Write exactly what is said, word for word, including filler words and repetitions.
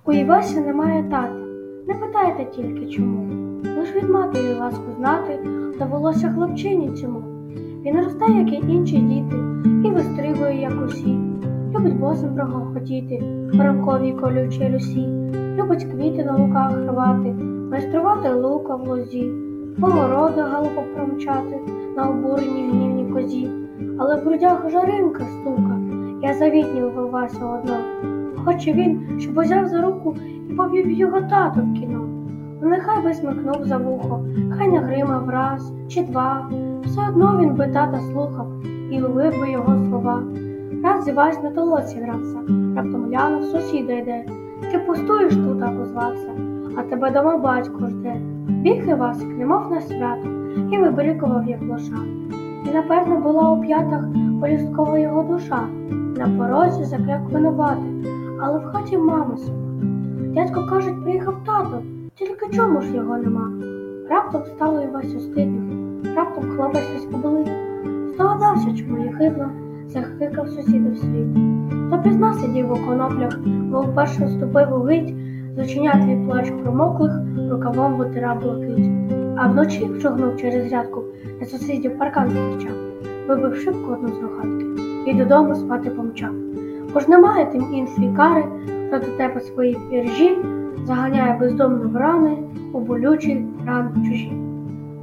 У Івася немає тата, не питайте тільки чому. Лиш від матері ласку знати довелося хлопчині цьому. Він росте, як і інші діти, і вистрибує, як усі. Любить босим прогохотіти в ранковій колючій росі. Любить квіти на луках рвати, майструвати лука в лозі, по городу галопом промчати на обуреній гнівній козі. Але в грудях жаринка стука, я завітнів у Івася одно. Хоче він, щоб узяв за руку і повів його тато в кіно. Ну нехай би смикнув за вухо, хай нагримав раз чи два, все одно він би тата слухав і ловив би його слова. Раз Івась на толоці грався, раптом глянув, сусіда йде. Ти пустуєш тут, так озвався, а тебе дома батько жде. Біг Івасик, немов на свято, і вибрикував, як лоша. І, напевно, була у п'ятах полісткова його душа. На порозі закляк винувати, але в хаті мама сама. Дядько, кажуть, приїхав тато, тільки чому ж його нема? Раптом стало Івасю стидно, раптом хлопець весь побелив. Здогадався, чому єхидно захикав сусідів світ. То пізна сидів у коноплях, бо вперше вступив у гить, з оченят твій плач промоклих, рукавом витирав блакить. А вночі вчогнув через рядку, на сусідів паркан зустрічав, вибив шибку одну з рогатки і додому спати помчав. Бо ж немає тим іншої кари, хто до тебе свої віржі заганяє бездомно в рани, у болючі рани чужі.